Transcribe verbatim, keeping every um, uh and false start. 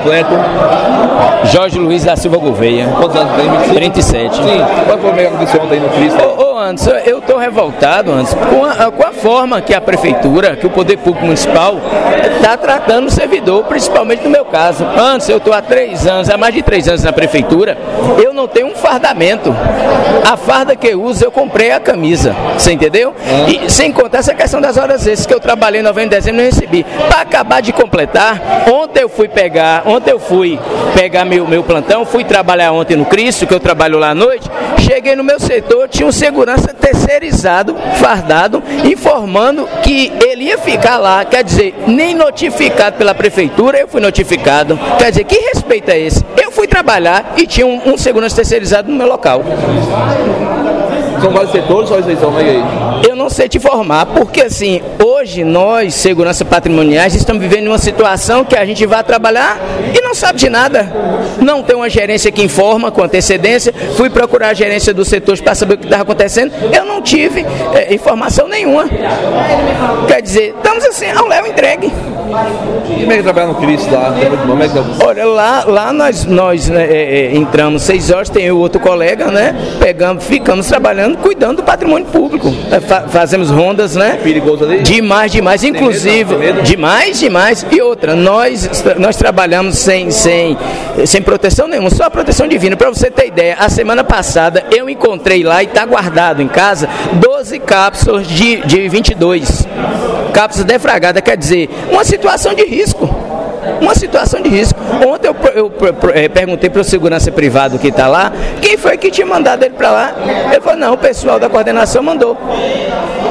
completo. Jorge Luiz da Silva Gouveia. Quantos anos tem? trinta e sete. Sim. Qual foi o melhor que aconteceu ontem no Cristo? Ô, ô Anderson, eu estou revoltado, Anderson, com a, com a forma que a prefeitura, que o Poder Público Municipal está tratando o servidor, principalmente no meu caso. Anderson, eu estou há três anos, há mais de três anos na prefeitura, eu não tenho um fardamento. A farda que eu uso, eu comprei a camisa, você entendeu? É. E sem contar essa questão das horas extras que eu trabalhei em novembro e dezembro e não recebi. Para acabar de completar, ontem eu fui pegar, ontem eu fui pegar meu, meu plantão, fui trabalhar ontem no Cristo, que eu trabalho lá à noite, cheguei no meu setor, tinha um segurança terceirizado, fardado, informando que ele ia ficar lá, quer dizer, nem notificado pela prefeitura, eu fui notificado, quer dizer, que respeito é esse? Eu fui trabalhar e tinha um, um segurança terceirizado no meu local. São vários setores, só isso aí? Eu não sei te informar, porque assim, hoje nós, segurança patrimoniais, estamos vivendo uma situação que a gente vai trabalhar e não sabe de nada. Não tem uma gerência que informa com antecedência. Fui procurar a gerência dos setores para saber o que estava acontecendo. Eu não tive é, informação nenhuma. Quer dizer, estamos assim, ao léu entregue. E como é que trabalha no Cristo lá? Olha, lá, lá nós, nós né, é, entramos seis horas, tem o outro colega, né? Pegamos, ficamos trabalhando, cuidando do patrimônio público. Fa- fazemos rondas, né? É perigoso ali? Demais, demais. Inclusive, tem medo, tem medo? demais, demais. E outra, nós, nós trabalhamos sem, sem, sem proteção nenhuma, só a proteção divina. Para você ter ideia, a semana passada eu encontrei lá e está guardado em casa doze cápsulas de, de vinte e dois. Cápsulas defragadas, quer dizer, uma situação de risco. Uma situação de risco. Ontem eu, eu, eu, eu perguntei para o segurança privado que está lá, quem foi que tinha mandado ele para lá? Ele falou, não, o pessoal da coordenação mandou.